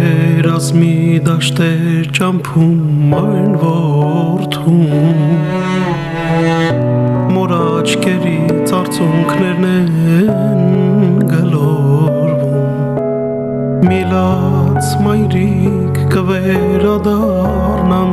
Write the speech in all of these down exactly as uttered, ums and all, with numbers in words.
Կվերազմի դաշտեր ճամփում այն որդում Մոր աչքերից արցունքներն են գլորվում Միլաց մայրիկ կվերադառնամ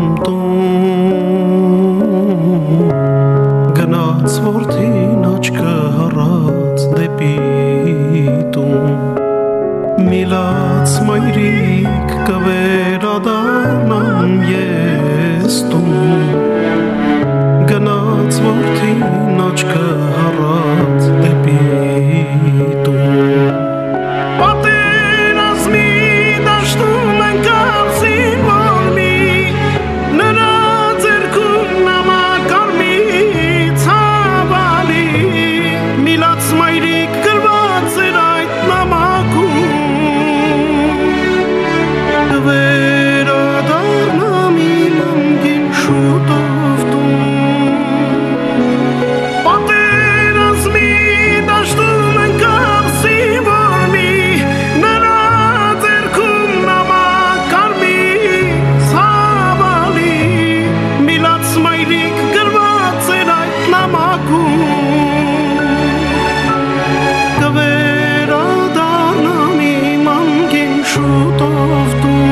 տուն Գնաց որդին աչքը հառած դեպի տուն Միլաց մայրիկ կվերադառնամ ես տուն Գնաց որդին աչքը հառած դեպի տուն Պատերազմի դաշտում ընկավ զինվորի Նրա ձեռքում նամակարմի ցավալի Միլաց մայրիկ գրված էր այդ նամակում Կվերադառնամ իմ անգին շուտով տուն Պատերազմի դաշտում ընկավ զինվորի Նրա ձեռքում նամակարմի ցավալի Միլաց մայրիկ գրված էր այդ նամակում Կվերադառնամ իմ անգին շուտով տուն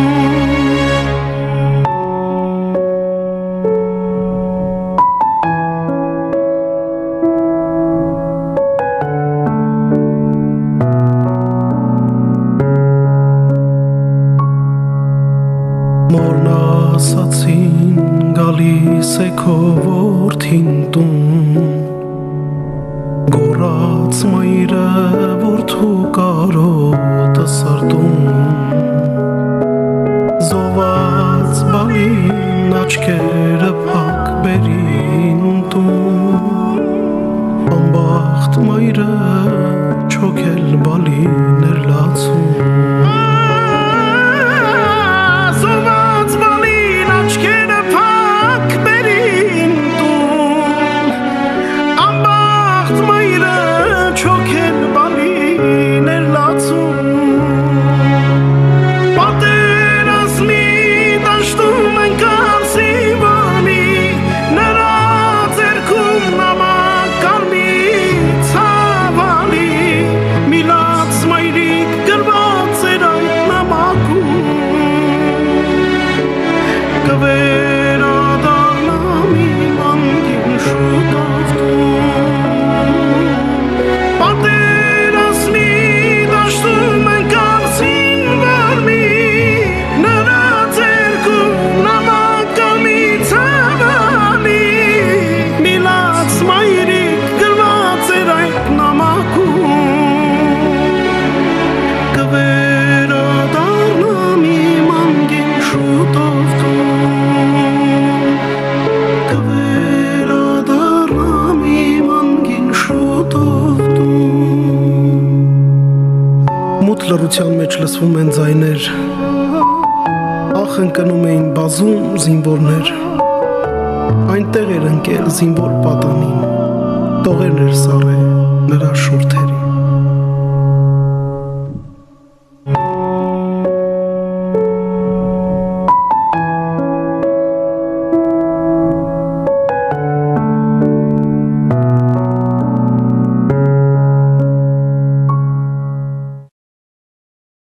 Մորն ասացին գալիս է քո որդին տուն Գոռաց մայրը որդու կարոտը սրտում Զոհված բալին աչքերը փակ բերին տուն Անբախտ մայրը չոքել բալին էր լացում Կվերադառնամ իմ անգին շուտով տուն Պատերազմի դաշտում ընկավ զինվորի Նրա ձեռքում նամակարմի ցավալի Միլաց մայրիկ գրված էր այդ նամակում Կվերադառնամ իմ անգին շուտով տուն Մութ լռության մեջ լսվում են ձայներ Ախ ընկնում էին բազում զինվորներ Այնտեղ էր ընկել զինվոր պատանին Տողերն էր սառե նրա շուրթե